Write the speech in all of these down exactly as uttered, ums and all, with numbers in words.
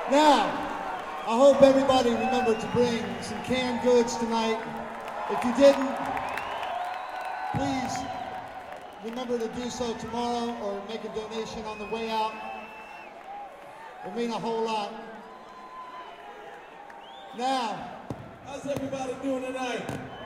Now, I hope everybody remembered to bring some canned goods tonight. If you didn't, please remember to do so tomorrow or make a donation on the way out. It mean a whole lot. Now, how's everybody doing tonight?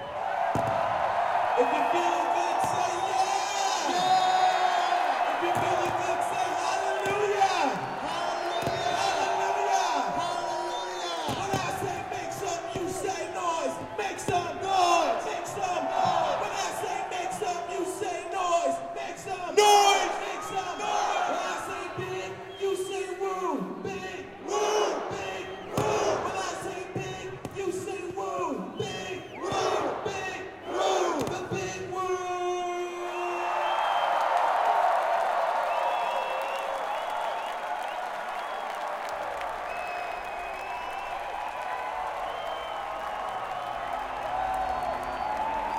If you're feeling good, say yeah! Yeah! If you're feeling good, say hallelujah! Hallelujah! Hallelujah! Hallelujah! When I say make some, you say noise. Make some noise. Make some noise. When I say make some, you say noise. Make some noise. Make some noise. When I say big, you say woo. Big woo. Big woo. When I say big, you say woo. Big woo. Big woo. The big woo.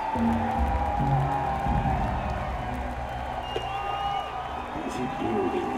Is it building?